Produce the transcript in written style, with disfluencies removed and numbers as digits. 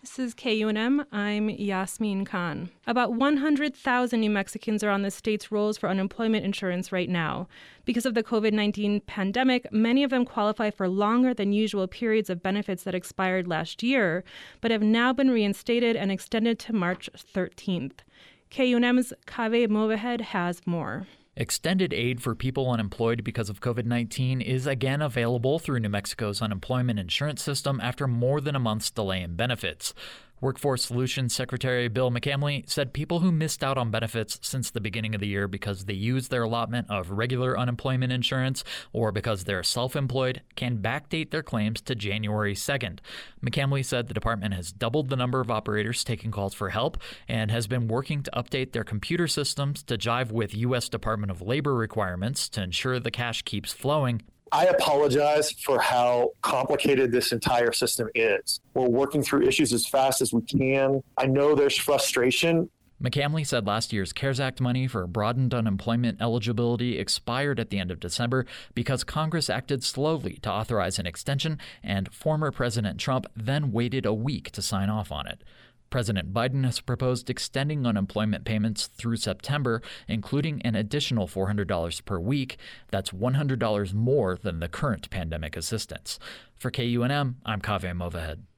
This is KUNM. I'm Yasmin Khan. About 100,000 New Mexicans are on the state's rolls for unemployment insurance right now. Because of the COVID-19 pandemic, many of them qualify for longer than usual periods of benefits that expired last year, but have now been reinstated and extended to March 13th. KUNM's Kaveh Movahed has more. Extended aid for people unemployed because of COVID-19 is again available through New Mexico's unemployment insurance system after more than a month's delay in benefits. Workforce Solutions Secretary Bill McCamley said people who missed out on benefits since the beginning of the year because they used their allotment of regular unemployment insurance or because they're self-employed can backdate their claims to January 2nd. McCamley said the department has doubled the number of operators taking calls for help and has been working to update their computer systems to jive with U.S. Department of Labor requirements to ensure the cash keeps flowing. I apologize for how complicated this entire system is. We're working through issues as fast as we can. I know there's frustration. McCamley said last year's CARES Act money for broadened unemployment eligibility expired at the end of December because Congress acted slowly to authorize an extension, and former President Trump then waited a week to sign off on it. President Biden has proposed extending unemployment payments through September, including an additional $400 per week. That's $100 more than the current pandemic assistance. For KUNM, I'm Kaveh Movahed.